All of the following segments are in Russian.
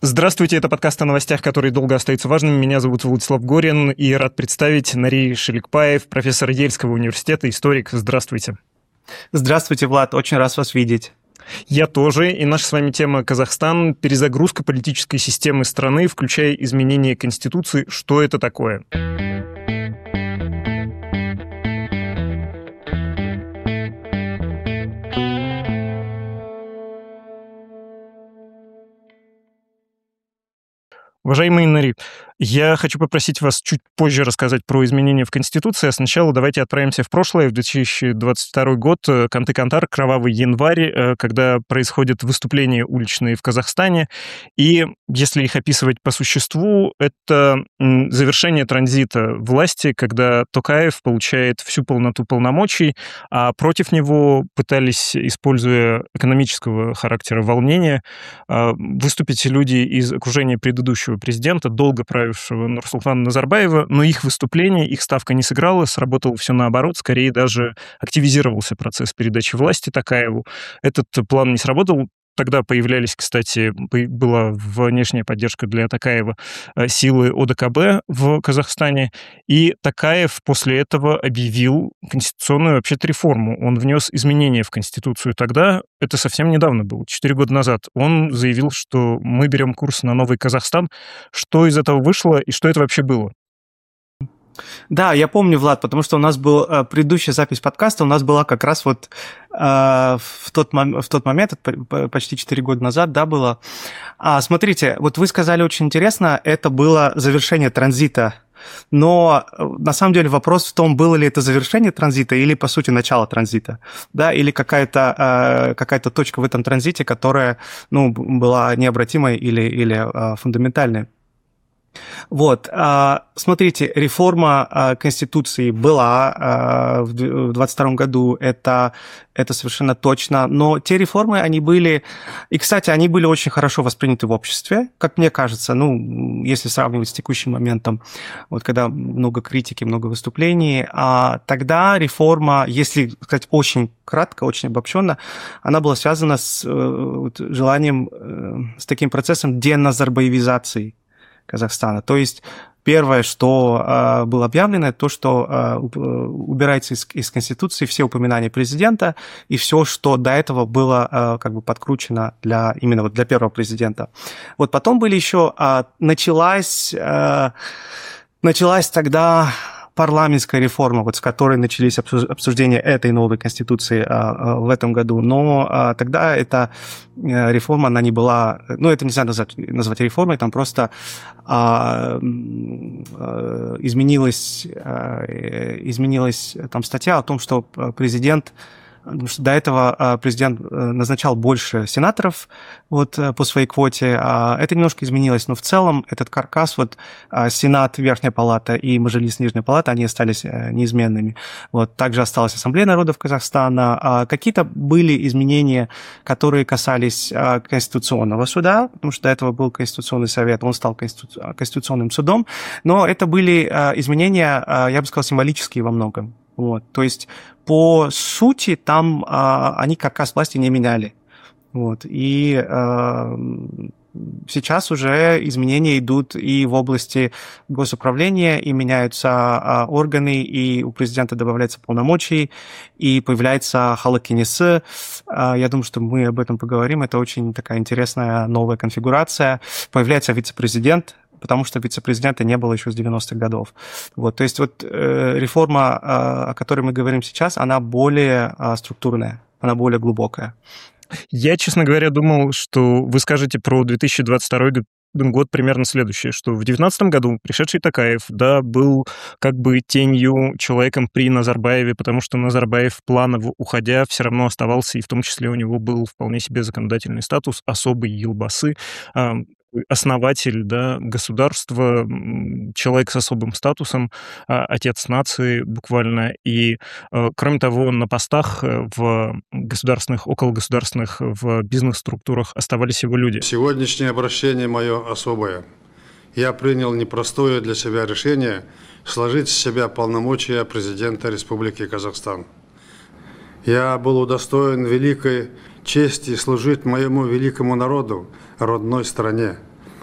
Здравствуйте, это подкаст о новостях, которые долго остаются важными. Меня зовут Владислав Горин, и рад представить Нарий Шеликпаев, профессор Ельского университета, историк. Здравствуйте. Здравствуйте, Влад, очень рад вас видеть. Я тоже, и наша с вами тема Казахстан, перезагрузка политической системы страны, включая изменение Конституции. Что это такое? Уважаемый Нарий, я хочу попросить вас чуть позже рассказать про изменения в Конституции, а сначала давайте отправимся в прошлое, в 2022 год, Канты-Кантар, кровавый январь, когда происходят выступления уличные в Казахстане, и если их описывать по существу, это завершение транзита власти, когда Токаев получает всю полноту полномочий, а против него пытались, используя экономического характера волнения, выступить люди из окружения предыдущего президента, долго правившего Нурсултана Назарбаева, но их выступление, их ставка не сыграла, сработало все наоборот, скорее даже активизировался процесс передачи власти Токаеву. Этот план не сработал. Тогда появлялись, кстати, была внешняя поддержка для Токаева силы ОДКБ в Казахстане, и Токаев после этого объявил конституционную вообще-то реформу. Он внес изменения в Конституцию тогда, это совсем недавно было, 4 года назад. Он заявил, что мы берем курс на новый Казахстан. Что из этого вышло и что это вообще было? Да, я помню, Влад, потому что у нас была предыдущая запись подкаста, у нас была как раз вот в тот момент, почти 4 года назад, да, было. Смотрите, вот вы сказали очень интересно, это было завершение транзита, но на самом деле вопрос в том, было ли это завершение транзита или, по сути, начало транзита, да, или какая-то точка в этом транзите, которая, была необратимой или фундаментальной. Вот, смотрите, реформа Конституции была в 2022 году, это совершенно точно, но те реформы, они были, и, кстати, они были очень хорошо восприняты в обществе, как мне кажется, если сравнивать с текущим моментом, вот когда много критики, много выступлений, тогда реформа, если сказать очень кратко, очень обобщенно, она была связана с желанием, с таким процессом деназарбаевизации Казахстана. То есть первое, что было объявлено, то, что убирается из Конституции все упоминания президента и все, что до этого было подкручено именно для первого президента. Вот потом были еще началась тогда парламентская реформа, вот с которой начались обсуждения этой новой Конституции в этом году, но тогда эта реформа, она не была, это нельзя назвать реформой, там просто изменилась там статья о том, что президент, потому что до этого президент назначал больше сенаторов по своей квоте. Это немножко изменилось, но в целом этот каркас, Сенат, Верхняя палата и Мажилис, Нижняя палата, они остались неизменными. Также осталась Ассамблея народов Казахстана. Какие-то были изменения, которые касались Конституционного суда, потому что до этого был Конституционный совет, он стал Конституционным судом, но это были изменения, я бы сказал, символические во многом. То есть, по сути, там они каркас власти не меняли. И сейчас уже изменения идут и в области госуправления, и меняются органы, и у президента добавляются полномочий, и появляется халық кеңесі. Я думаю, что мы об этом поговорим. Это очень такая интересная новая конфигурация. Появляется вице-президент, потому что вице-президента не было еще с 90-х годов. То есть реформа, о которой мы говорим сейчас, она более структурная, она более глубокая. Я, честно говоря, думал, что вы скажете про 2022 год примерно следующее, что в 2019 году пришедший Токаев, был как бы тенью, человеком при Назарбаеве, потому что Назарбаев, планово уходя, все равно оставался, и в том числе у него был вполне себе законодательный статус, особый елбасы, основатель государства, человек с особым статусом, отец нации буквально. И, кроме того, на постах в государственных, окологосударственных, в бизнес-структурах оставались его люди. Сегодняшнее обращение мое особое. Я принял непростое для себя решение сложить с себя полномочия президента Республики Казахстан. Я был удостоен великой чести служить моему великому народу, родной стране.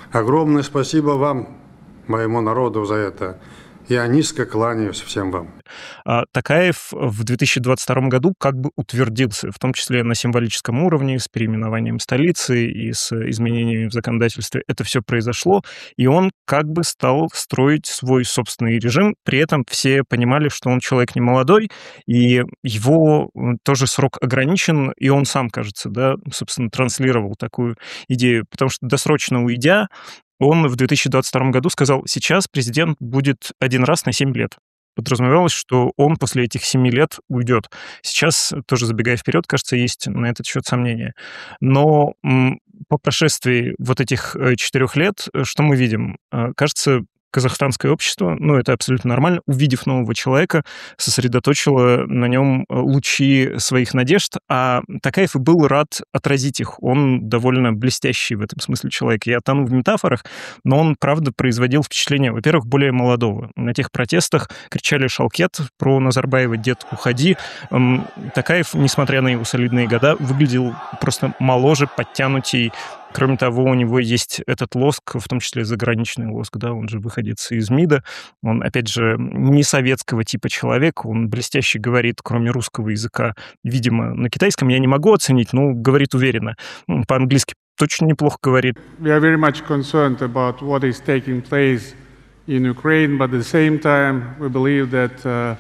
Огромное спасибо вам, моему народу, за это. Я низко кланяюсь всем вам. Токаев в 2022 году как бы утвердился, в том числе на символическом уровне, с переименованием столицы и с изменениями в законодательстве. Это все произошло, и он как бы стал строить свой собственный режим. При этом все понимали, что он человек не молодой, и его тоже срок ограничен, и он сам, кажется, да, собственно, транслировал такую идею, потому что досрочно уйдя, он в 2022 году сказал, сейчас президент будет один раз на 7 лет. Подразумевалось, что он после этих 7 лет уйдет. Сейчас, тоже забегая вперед, кажется, есть на этот счет сомнения. Но по прошествии вот этих 4 лет, что мы видим? Кажется, казахстанское общество, ну, это абсолютно нормально, увидев нового человека, сосредоточило на нем лучи своих надежд, а Токаев и был рад отразить их. Он довольно блестящий в этом смысле человек. Я тону в метафорах, но он, правда, производил впечатление, во-первых, более молодого. На тех протестах кричали «Шалкет» про Назарбаева «Дед, уходи». Токаев, несмотря на его солидные года, выглядел просто моложе, подтянутей. Кроме того, у него есть этот лоск, в том числе заграничный лоск, да, он же выходец из МИДа, он, опять же, не советского типа человек, он блестяще говорит, кроме русского языка, видимо, на китайском я не могу оценить, но говорит уверенно. По-английски точно неплохо говорит. We are very much concerned about what is taking place in Ukraine, but at the same time, we believe that the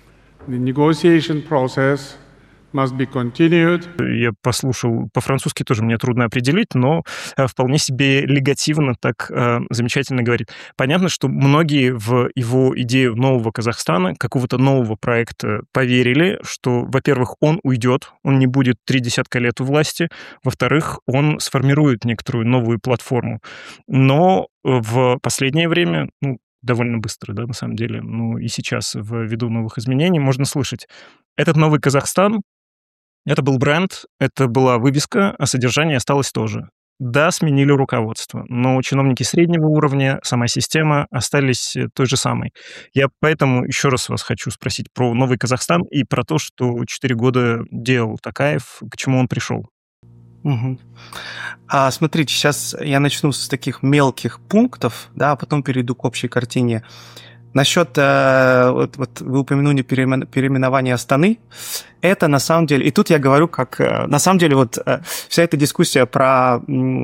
negotiation process must be continued. Я послушал, по-французски тоже мне трудно определить, но вполне себе легативно так замечательно говорит. Понятно, что многие в его идею нового Казахстана, какого-то нового проекта поверили, что, во-первых, он уйдет, он не будет 30 лет у власти, во-вторых, он сформирует некоторую новую платформу. Но в последнее время, довольно быстро, да, на самом деле, и сейчас, ввиду новых изменений, можно слышать, этот новый Казахстан, это был бренд, это была вывеска, а содержание осталось тоже. Да, сменили руководство, но чиновники среднего уровня, сама система остались той же самой. Я поэтому еще раз вас хочу спросить про новый Казахстан и про то, что 4 года делал Токаев, к чему он пришел. Угу. Смотрите, сейчас я начну с таких мелких пунктов, да, а потом перейду к общей картине. Насчет, вот вы упомянули переименование Астаны, это на самом деле, и тут я говорю, как, на самом деле, вот вся эта дискуссия про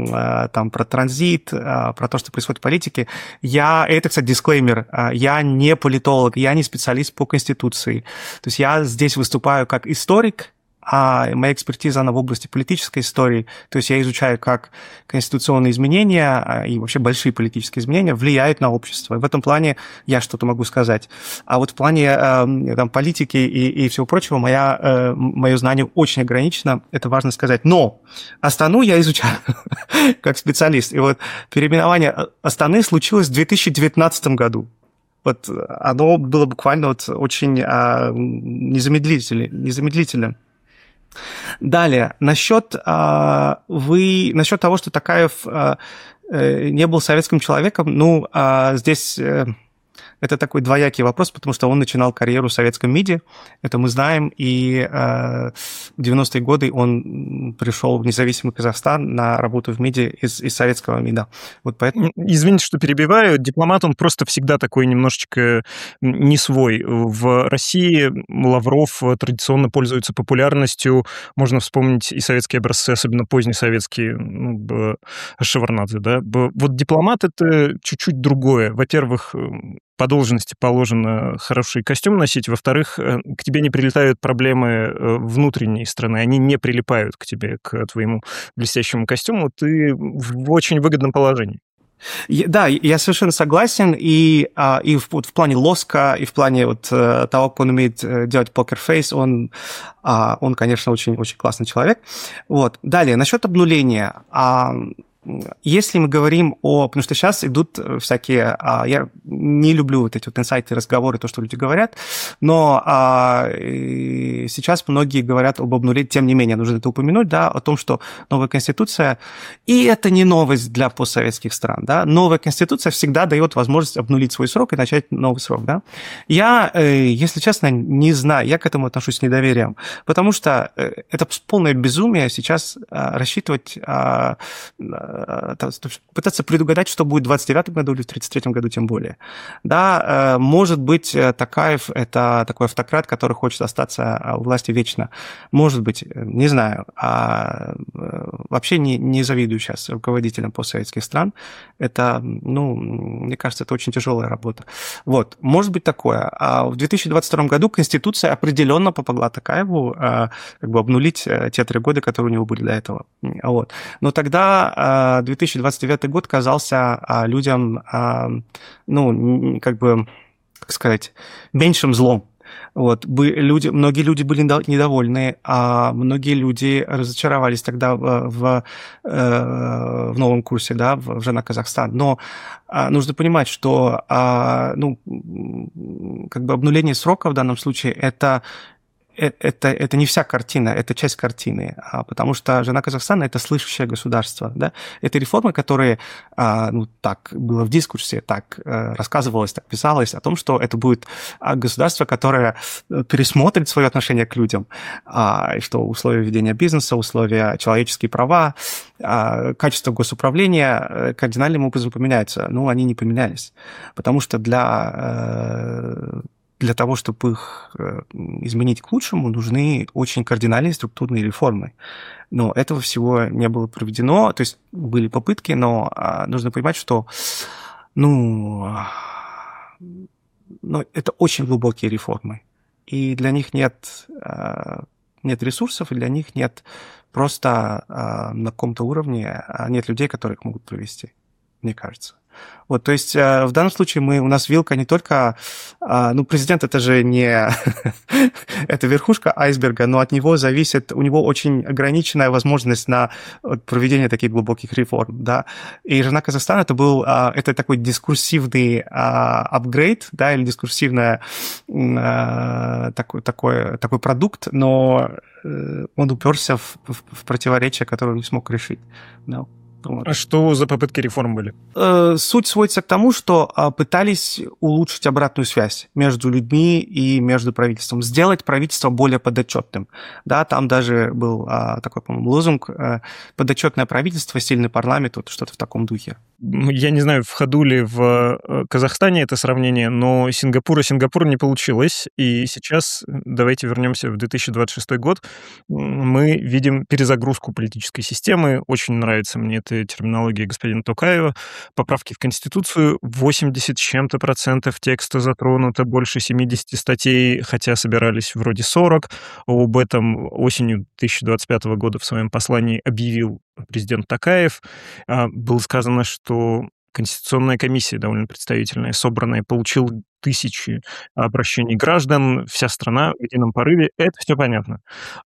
транзит, про то, что происходит в политике, это, кстати, дисклеймер, я не политолог, я не специалист по Конституции, то есть я здесь выступаю как историк, а моя экспертиза, она в области политической истории. То есть я изучаю, как конституционные изменения и вообще большие политические изменения влияют на общество. И в этом плане я что-то могу сказать. А вот в плане политики и всего прочего мое знание очень ограничено, это важно сказать. Но Астану я изучаю как специалист. И вот переименование Астаны случилось в 2019 году. Вот оно было буквально очень незамедлительно. Далее, насчет того, что Токаев не был советским человеком, здесь это такой двоякий вопрос, потому что он начинал карьеру в советском МИДе, это мы знаем, и в 90-е годы он пришел в независимый Казахстан на работу в МИДе из советского МИДа. Вот поэтому... Извините, что перебиваю. Дипломат, он просто всегда такой немножечко не свой. В России Лавров традиционно пользуется популярностью. Можно вспомнить и советские образцы, особенно позднесоветские, Шеварнадзе, да. Вот дипломат — это чуть-чуть другое. Во-первых, по должности положено хороший костюм носить. Во-вторых, к тебе не прилетают проблемы внутренней страны, они не прилипают к тебе, к твоему блестящему костюму. Ты в очень выгодном положении. Да, я совершенно согласен, и в плане лоска, и в плане того, как он умеет делать покерфейс, он, конечно, очень-очень классный человек. Вот. Далее, насчет обнуления. Если мы говорим потому что сейчас идут всякие... Я не люблю вот эти вот инсайты, разговоры, то, что люди говорят, но сейчас многие говорят об обнулении, тем не менее, нужно это упомянуть, да, о том, что новая Конституция, и это не новость для постсоветских стран, да, новая Конституция всегда дает возможность обнулить свой срок и начать новый срок, да. Я, если честно, не знаю, я к этому отношусь с недоверием, потому что это полное безумие сейчас рассчитывать пытаться предугадать, что будет в 29 году или в 33 году тем более. Да, может быть, Токаев – это такой автократ, который хочет остаться у власти вечно. Может быть, не знаю. Вообще не завидую сейчас руководителям постсоветских стран. Это, мне кажется, это очень тяжелая работа. Вот, может быть такое. А в 2022 году Конституция определенно помогла Токаеву обнулить те 3 года, которые у него были до этого. Вот. Но тогда 2029 год казался людям, меньшим злом. Вот. Многие люди были недовольны, а многие люди разочаровались тогда в новом курсе, да, в «Жена Казахстан». Но нужно понимать, что обнуление срока в данном случае это не вся картина, это часть картины, потому что «Жена Казахстана» – это слышащее государство. Да? Это реформы, которые, так было в дискурсе, так рассказывалось, так писалось о том, что это будет государство, которое пересмотрит свое отношение к людям, и что условия ведения бизнеса, условия, человеческие права, качество госуправления кардинальным образом поменяются. Они не поменялись, потому что для того, чтобы их изменить к лучшему, нужны очень кардинальные структурные реформы. Но этого всего не было проведено. То есть были попытки, но нужно понимать, что это очень глубокие реформы. И для них нет ресурсов, и для них нет просто на каком-то уровне, нет людей, которые их могут провести, мне кажется. Вот, то есть в данном случае у нас вилка не только... президент – это же не... это верхушка айсберга, но от него зависит... У него очень ограниченная возможность на проведение таких глубоких реформ, да. И «Жена Казахстана» это такой дискурсивный апгрейд, да, или дискурсивный такой продукт, но он уперся в противоречие, которое он не смог решить, да. Вот. А что за попытки реформ были? Суть сводится к тому, что пытались улучшить обратную связь между людьми и между правительством, сделать правительство более подотчетным. Да, там даже был такой, по-моему, лозунг «подотчетное правительство, сильный парламент», вот что-то в таком духе. Я не знаю, в ходу ли в Казахстане это сравнение, но Сингапур не получилось. И сейчас, давайте вернемся в 2026 год, мы видим перезагрузку политической системы. Очень нравится мне эта терминология господина Токаева. Поправки в Конституцию, 80 с чем-то процентов текста затронуто, больше 70 статей, хотя собирались вроде 40. Об этом осенью 2025 года в своем послании объявил президент Токаев. Было сказано, что Конституционная комиссия, довольно представительная, собранная, получила тысячи обращений граждан, вся страна в едином порыве. Это все понятно.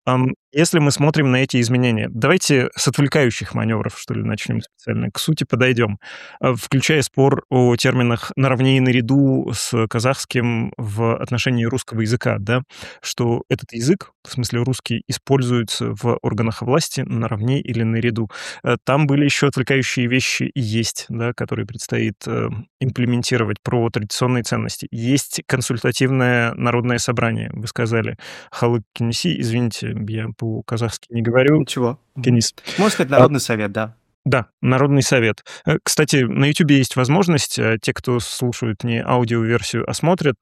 Если мы смотрим на эти изменения, давайте с отвлекающих маневров, что ли, начнем специально, к сути подойдем, включая спор о терминах «наравне и наряду» с казахским в отношении русского языка, да, что этот язык, в смысле русский, используется в органах власти наравне или наряду. Там были еще отвлекающие вещи и есть, да, которые предстоит имплементировать про традиционные ценности. Есть консультативное народное собрание, вы сказали. Халық кеңесі, извините, я по-казахски не говорю. Ничего. Кеңес. Можно сказать народный совет, да. Да, Народный совет. Кстати, на YouTube есть возможность, те, кто слушают не аудиоверсию, а смотрят,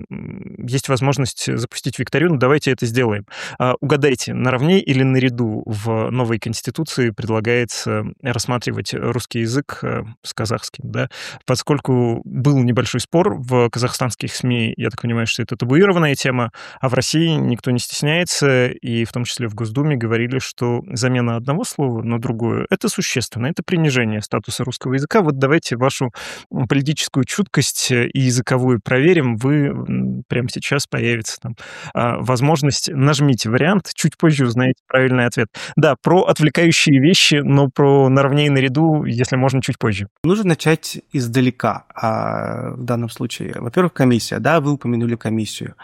есть возможность запустить викторину. Давайте это сделаем. Угадайте, наравне или наряду в новой Конституции предлагается рассматривать русский язык с казахским, да? Поскольку был небольшой спор в казахстанских СМИ, я так понимаю, что это табуированная тема, а в России никто не стесняется, и в том числе в Госдуме говорили, что замена одного слова на другое — это существенно. Это принижение статуса русского языка. Вот давайте вашу политическую чуткость и языковую проверим. Вы прямо сейчас появится там возможность. Нажмите вариант, чуть позже узнаете правильный ответ. Да, про отвлекающие вещи, но про наравне и наряду, если можно, чуть позже. Нужно начать издалека в данном случае. Во-первых, комиссия. Да, вы упомянули комиссию.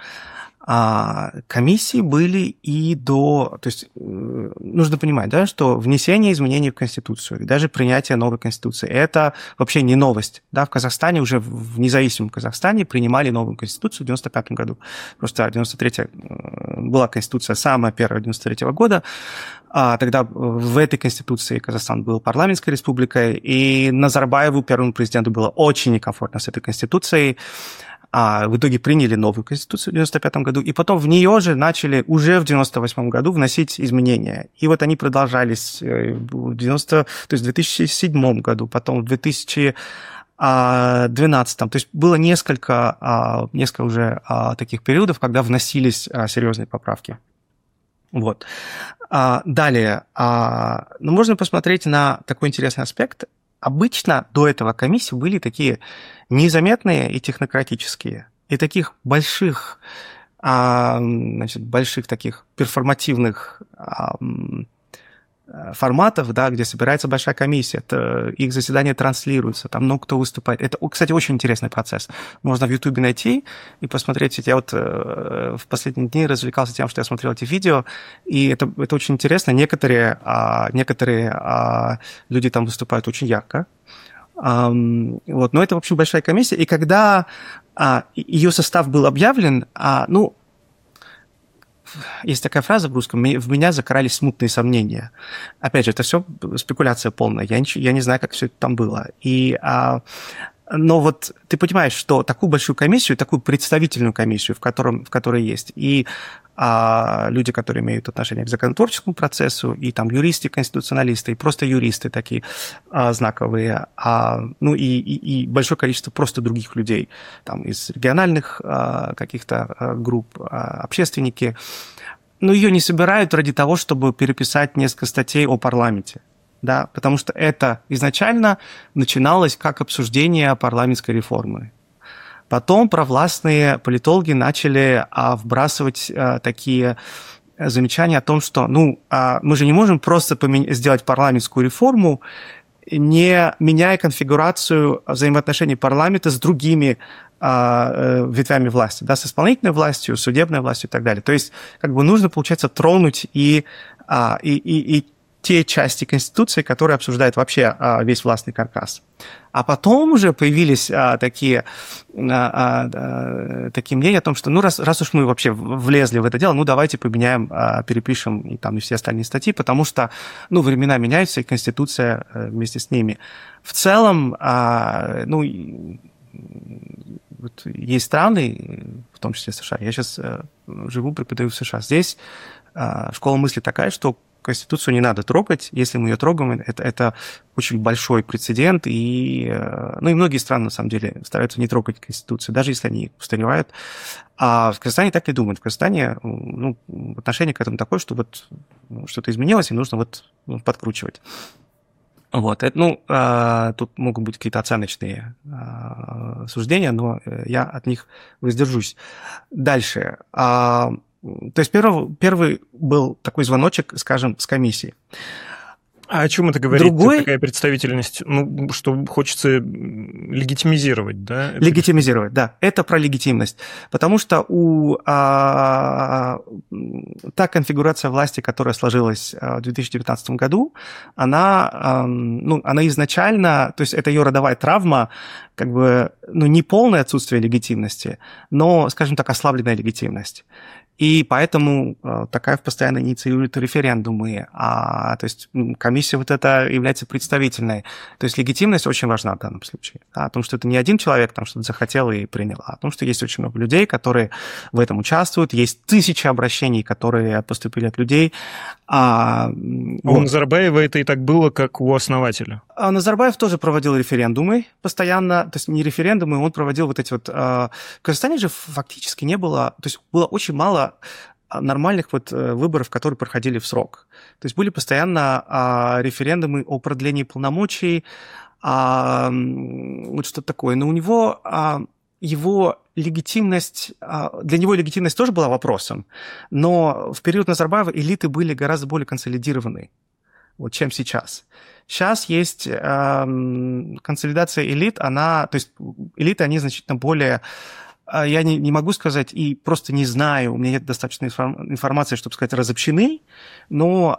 Комиссии были и до... То есть нужно понимать, да, что внесение изменений в Конституцию и даже принятие новой Конституции – это вообще не новость. Да, в Казахстане, уже в независимом Казахстане принимали новую Конституцию в 1995 году. Просто 93-я была Конституция, самая первая 93-го года. Тогда в этой конституции Казахстан был парламентской республикой, и Назарбаеву, первому президенту, было очень некомфортно с этой конституцией. В итоге приняли новую конституцию в 1995 году, и потом в нее же начали уже в 1998 году вносить изменения. И вот они продолжались в 2007 году, потом в 2012. То есть было несколько уже таких периодов, когда вносились серьезные поправки. Вот. Далее, можно посмотреть на такой интересный аспект. Обычно до этого комиссии были такие незаметные и технократические. И таких больших таких перформативных форматов, да, где собирается большая комиссия, их заседания транслируются, там много кто выступает. Это, кстати, очень интересный процесс. Можно в Ютубе найти и посмотреть. Я вот в последние дни развлекался тем, что я смотрел эти видео, и это очень интересно. Некоторые люди там выступают очень ярко. Вот. Но это, в общем, большая комиссия. И когда ее состав был объявлен, есть такая фраза в русском: «В меня закрались смутные сомнения». Опять же, это все спекуляция полная. Я не знаю, как все это там было. Но вот ты понимаешь, что такую большую комиссию, такую представительную комиссию, в которой есть и люди, которые имеют отношение к законотворческому процессу, и там юристы, конституционалисты, и просто юристы такие знаковые, и большое количество просто других людей, там из региональных каких-то групп, общественники, ее не собирают ради того, чтобы переписать несколько статей о парламенте. Да, потому что это изначально начиналось как обсуждение парламентской реформы. Потом провластные политологи начали вбрасывать такие замечания о том, что мы же не можем просто сделать парламентскую реформу, не меняя конфигурацию взаимоотношений парламента с другими ветвями власти, да, с исполнительной властью, судебной властью и так далее. То есть нужно, получается, тронуть и те части Конституции, которые обсуждают вообще весь властный каркас. А потом уже появились такие мнения о том, что раз уж мы вообще влезли в это дело, давайте поменяем, перепишем и все остальные статьи, потому что времена меняются, и Конституция вместе с ними. В целом, есть страны, в том числе США. Я сейчас живу, преподаю в США. Здесь школа мысли такая, что Конституцию не надо трогать. Если мы ее трогаем, это очень большой прецедент. И многие страны, на самом деле, стараются не трогать Конституцию, даже если они устаревают. А в Казахстане так не думают. В Казахстане отношение к этому такое, что что-то изменилось, и нужно подкручивать. Вот. Тут могут быть какие-то оценочные суждения, но я от них воздержусь. Дальше. То есть первый был такой звоночек, скажем, с комиссии. А о чем это говорит? Такая представительность? Что хочется легитимизировать, да? Легитимизировать, да. Это про легитимность. Потому что та конфигурация власти, которая сложилась в 2019 году, она изначально, то есть это ее родовая травма, не полное отсутствие легитимности, но, скажем так, ослабленная легитимность. И поэтому Токаев постоянно инициирует референдумы, то есть комиссия эта является представительной. То есть легитимность очень важна в данном случае. О том, что это не один человек там что-то захотел и принял, а о том, что есть очень много людей, которые в этом участвуют, есть тысячи обращений, которые поступили от людей. У Назарбаева это и так было, как у основателя. Назарбаев тоже проводил референдумы постоянно, то есть не референдумы, он проводил в Казахстане же фактически не было, то есть было очень мало нормальных выборов, которые проходили в срок. То есть были постоянно референдумы о продлении полномочий, что-то такое. Но у него его легитимность, для него легитимность тоже была вопросом, но в период Назарбаева элиты были гораздо более консолидированы, чем сейчас. Сейчас есть консолидация элит, то есть элиты, они значительно более... Я не могу сказать и просто не знаю, у меня нет достаточной информации, чтобы сказать, разобщены, но,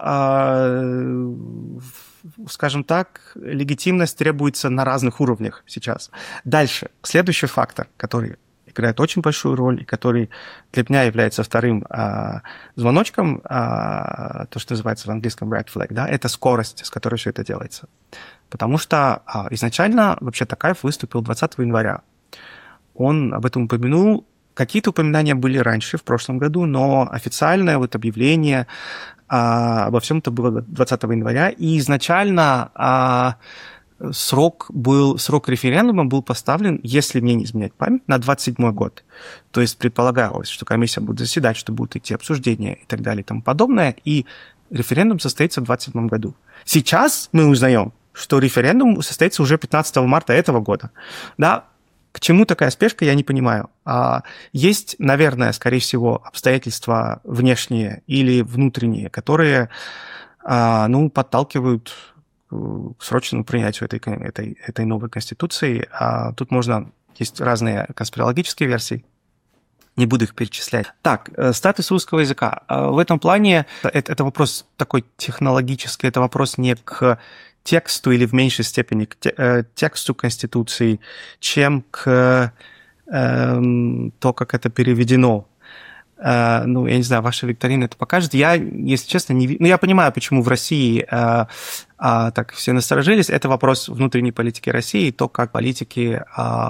скажем так, легитимность требуется на разных уровнях сейчас. Дальше. Следующий фактор, который играет очень большую роль, и который для меня является вторым звоночком, то, что называется в английском red flag, да, это скорость, с которой все это делается. Потому что изначально вообще Токаев выступил 20 января. Он об этом упомянул. Какие-то упоминания были раньше, в прошлом году, но официальное вот объявление обо всем это было 20 января. И изначально срок референдума был поставлен, если мне не изменять память, на 27 год. То есть предполагалось, что комиссия будет заседать, что будут идти обсуждения и так далее и тому подобное, и референдум состоится в 27 году. Сейчас мы узнаем, что референдум состоится уже 15 марта этого года. Да, к чему такая спешка, я не понимаю. Есть, наверное, скорее всего, обстоятельства внешние или внутренние, которые подталкивают к срочному принятию этой новой конституции. Тут есть разные конспирологические версии, не буду их перечислять. Так, статус русского языка. В этом плане это вопрос такой технологический, это вопрос не к тексту или в меньшей степени к тексту Конституции, чем к то, как это переведено. Я не знаю, ваша викторина это покажет. Я, если честно, не вижу. Я понимаю, почему в России так все насторожились. Это вопрос внутренней политики России, то, как политики,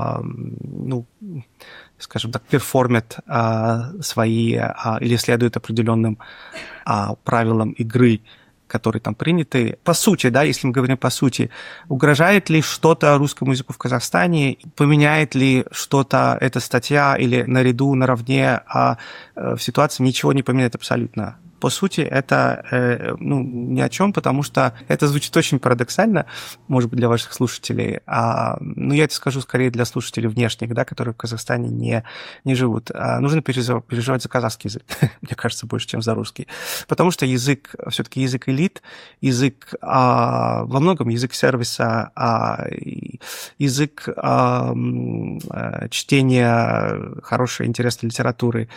скажем так, перформят свои или следуют определенным правилам игры, которые там приняты. По сути, да, если мы говорим по сути, угрожает ли что-то русскому языку в Казахстане, поменяет ли что-то эта статья или наравне в ситуации, ничего не поменяет абсолютно. По сути, это ни о чем, потому что это звучит очень парадоксально, может быть, для ваших слушателей. Я это скажу скорее для слушателей внешних, да, которые в Казахстане не живут. Нужно переживать за казахский язык, мне кажется, больше, чем за русский. Потому что язык, все-таки язык элит, язык во многом язык сервиса, язык чтения хорошей, интересной литературы,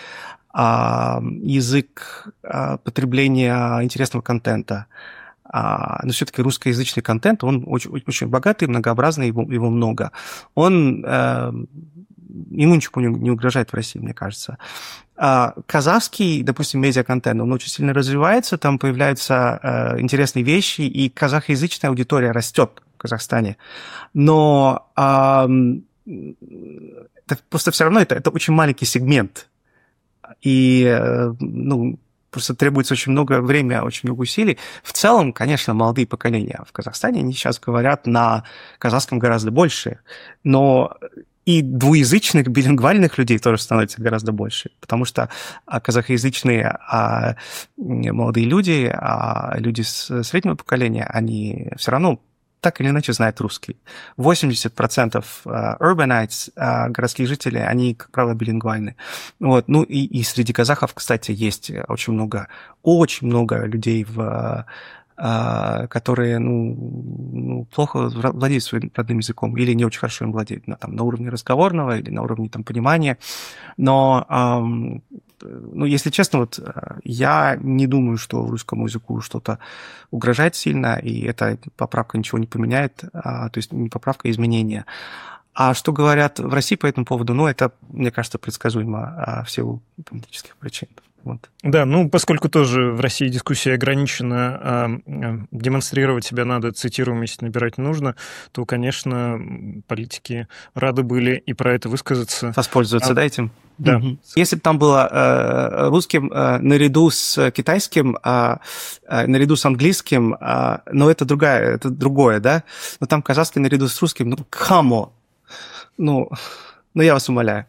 язык потребления интересного контента. Но все-таки русскоязычный контент, он очень, очень богатый, многообразный, его много. Ему ничего не угрожает в России, мне кажется. Казахский, допустим, медиаконтент, он очень сильно развивается, там появляются интересные вещи, и казахоязычная аудитория растет в Казахстане. Но это просто все равно это очень маленький сегмент. И, просто требуется очень много времени, очень много усилий. В целом, конечно, молодые поколения в Казахстане, они сейчас говорят на казахском гораздо больше, но и двуязычных, билингвальных людей тоже становится гораздо больше, потому что казахоязычные молодые люди, люди среднего поколения, они все равно так или иначе знают русский. 80% urbanites, городских жителей, они, как правило, билингвальны. Вот. И среди казахов, кстати, есть очень много людей, которые плохо владеют своим родным языком или не очень хорошо им владеют на уровне разговорного или на уровне понимания. Но если честно, я не думаю, что русскому языку что-то угрожает сильно, и эта поправка ничего не поменяет, то есть не поправка, а изменение. А что говорят в России по этому поводу, это, мне кажется, предсказуемо в силу политических причин. Вот. Да, поскольку тоже в России дискуссия ограничена, демонстрировать себя надо, цитируем, если набирать не нужно, то, конечно, политики рады были и про это высказаться. Воспользоваться, этим? Да. Угу. Если бы там было русским наряду с китайским, наряду с английским, но это другое, да? Но там казахский наряду с русским, камо. Я вас умоляю.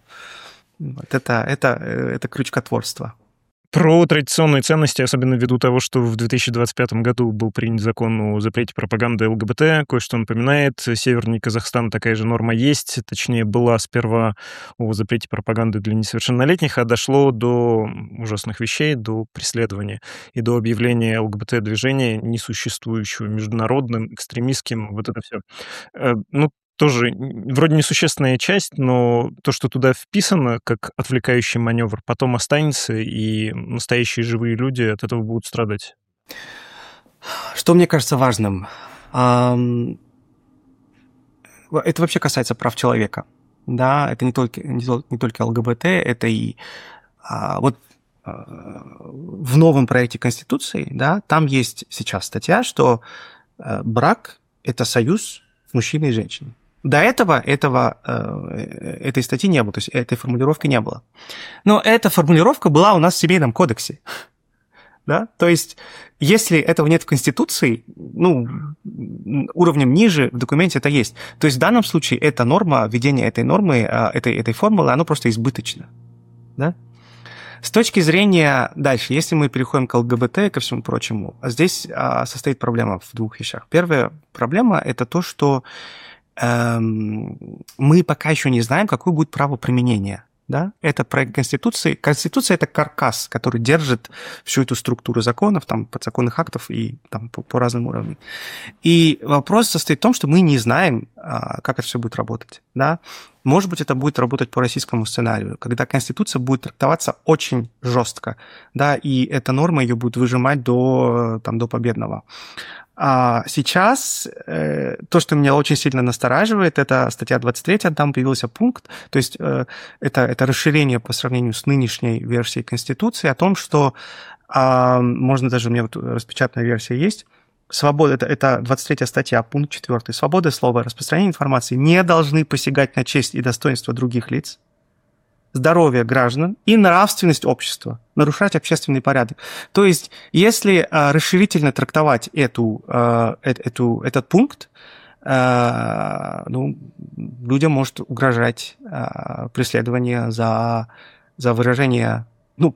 Это крючкотворство. Про традиционные ценности, особенно ввиду того, что в 2025 году был принят закон о запрете пропаганды ЛГБТ, кое-что напоминает. Северный Казахстан такая же норма есть, точнее, была сперва о запрете пропаганды для несовершеннолетних, а дошло до ужасных вещей, до преследования и до объявления ЛГБТ-движения несуществующего, международным, экстремистским, вот это все. Тоже вроде несущественная часть, но то, что туда вписано как отвлекающий маневр, потом останется, и настоящие живые люди от этого будут страдать. Что мне кажется важным? Это вообще касается прав человека. да, это не только ЛГБТ, это и в новом проекте Конституции, да, там есть сейчас статья, что брак – это союз мужчины и женщины. До этого этой статьи не было, то есть этой формулировки не было. Но эта формулировка была у нас в Семейном кодексе. Да? То есть, если этого нет в Конституции, уровнем ниже в документе это есть. То есть, в данном случае эта норма, введение этой нормы, этой формулы, оно просто избыточно. Да? С точки зрения дальше, если мы переходим к ЛГБТ и ко всему прочему, здесь состоит проблема в двух вещах. Первая проблема – это то, что мы пока еще не знаем, какое будет право применения. Да? Это проект Конституции. Конституция – это каркас, который держит всю эту структуру законов, там, подзаконных актов и там, по разным уровням. И вопрос состоит в том, что мы не знаем, как это все будет работать. Да? Может быть, это будет работать по российскому сценарию, когда Конституция будет трактоваться очень жестко, да, и эта норма ее будет выжимать до победного. А сейчас то, что меня очень сильно настораживает, это статья 23, там появился пункт, то есть это расширение по сравнению с нынешней версией Конституции о том, что можно даже, у меня вот распечатанная версия есть, свобода, это 23 статья, пункт 4. Свобода слова и распространение информации не должны посягать на честь и достоинство других лиц, здоровье граждан и нравственность общества, нарушать общественный порядок. То есть, если расширительно трактовать этот пункт, людям может угрожать преследование за выражение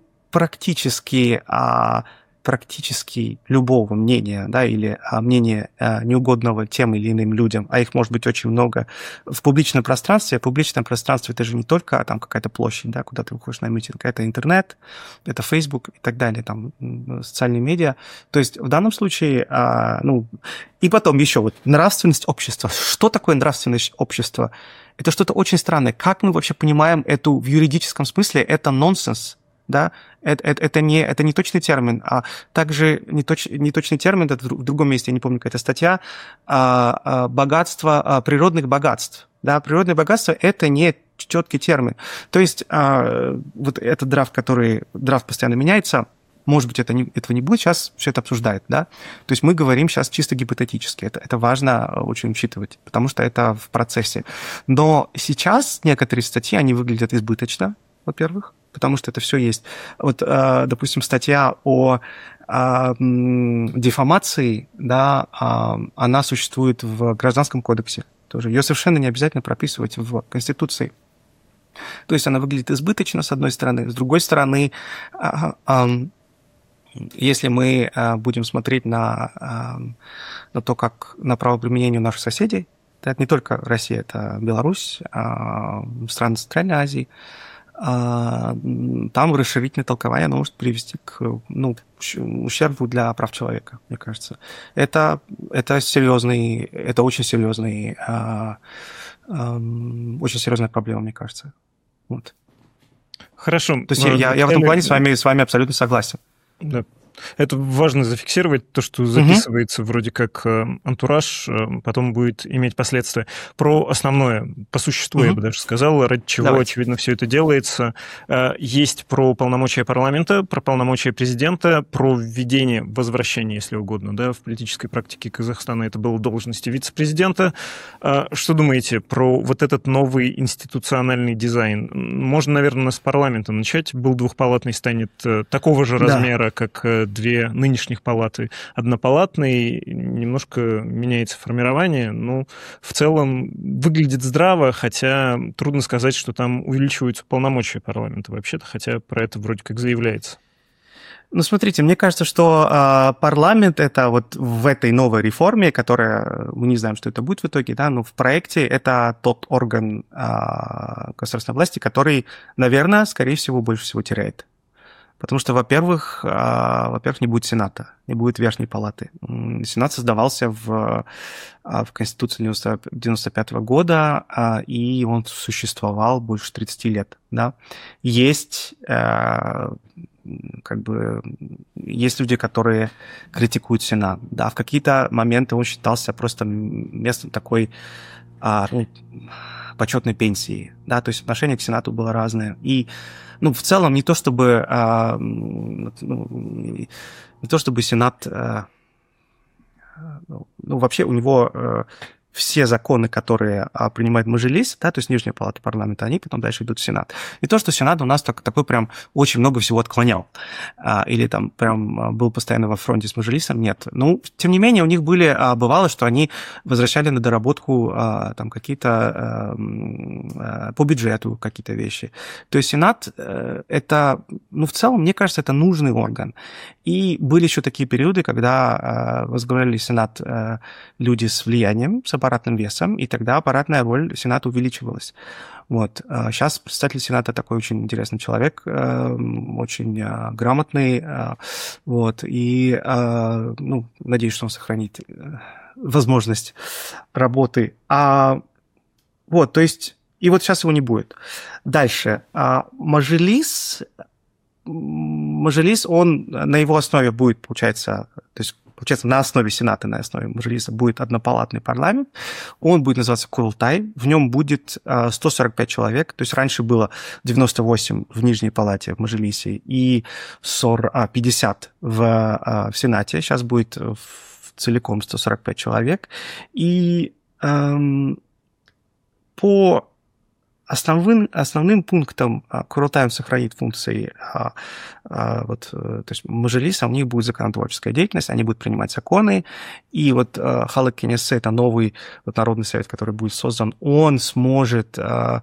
практически любого мнения, да, или мнения неугодного тем или иным людям, а их может быть очень много в публичном пространстве. Публичное пространство – это же не только там какая-то площадь, да, куда ты выходишь на митинг, это интернет, это Facebook и так далее, там, социальные медиа. То есть в данном случае, и потом еще вот нравственность общества. Что такое нравственность общества? Это что-то очень странное. Как мы вообще понимаем эту в юридическом смысле? Это нонсенс. Да, это не точный термин, а также неточный термин, это в другом месте, я не помню, какая-то статья, богатство, природных богатств. Да, природные богатства – это не четкий термин. То есть вот этот драфт постоянно меняется, может быть, этого не будет, сейчас все это обсуждают, да. То есть мы говорим сейчас чисто гипотетически, это важно очень учитывать, потому что это в процессе. Но сейчас некоторые статьи, они выглядят избыточно, во-первых, потому что это все есть. Вот, допустим, статья о дефамации, да, она существует в Гражданском кодексе тоже. Ее совершенно не обязательно прописывать в Конституции. То есть она выглядит избыточно, с одной стороны. С другой стороны, если мы будем смотреть на то, как на правоприменение у наших соседей, это не только Россия, это Беларусь, страны Центральной Азии, там расширительное толкование оно может привести к ущербу для прав человека, мне кажется. Это очень серьезная проблема, мне кажется. Вот. Хорошо. То есть я в этом плане с вами абсолютно согласен. Да. Это важно зафиксировать, то, что записывается вроде как антураж, потом будет иметь последствия. Про основное, по существу, я бы даже сказал, ради чего, очевидно, все это делается. Есть про полномочия парламента, про полномочия президента, про введение, возвращение, если угодно, да, в политической практике Казахстана это было должности вице-президента. Что думаете про вот этот новый институциональный дизайн? Можно, наверное, с парламента начать. Был двухпалатный, станет такого же размера, как две нынешних палаты. Однопалатный, немножко меняется формирование, но в целом выглядит здраво, хотя трудно сказать, что там увеличиваются полномочия парламента вообще-то, хотя про это вроде как заявляется. Ну, смотрите, мне кажется, что парламент это вот в этой новой реформе, которая, мы не знаем, что это будет в итоге, да, но в проекте это тот орган государственной власти, который, наверное, скорее всего, больше всего теряет. Потому что, во-первых, не будет Сената, не будет Верхней палаты. Сенат создавался в Конституции 1995 года, и он существовал больше 30 лет. Да? Есть люди, которые критикуют Сенат. Да? В какие-то моменты он считался просто местом такой почетной пенсии, да, то есть отношение к Сенату было разное. И, ну, в целом, не то чтобы Сенат, вообще у него все законы, которые принимает Мажилис, да, то есть Нижняя палата парламента, они потом дальше идут в Сенат. Не то, что Сенат у нас такой прям очень много всего отклонял, или там прям был постоянно во фронте с Мажилисом, нет. Ну, тем не менее, у них бывало, что они возвращали на доработку там какие-то по бюджету какие-то вещи. То есть Сенат это, ну, в целом, мне кажется, это нужный орган. И были еще такие периоды, когда возглавляли Сенат люди с влиянием, с аппаратным весом, и тогда аппаратная роль Сената увеличивалась. Вот. Сейчас председатель Сената такой очень интересный человек, очень грамотный, вот, и, ну, надеюсь, что он сохранит возможность работы. Вот, то есть, и вот сейчас его не будет. Дальше. Мажилис, он на его основе будет, получается, на основе Сената, на основе Мажилиса будет однопалатный парламент, он будет называться Курултай, в нем будет 145 человек, то есть раньше было 98 в Нижней палате, в Мажилисе, и 50 в Сенате, сейчас будет целиком 145 человек, и по основным пунктом Курултай сохранит функции, вот, то есть Мажилиса, у них будет законотворческая деятельность, они будут принимать законы, и вот Халық кеңесі, это новый вот народный совет, который будет создан, он сможет, у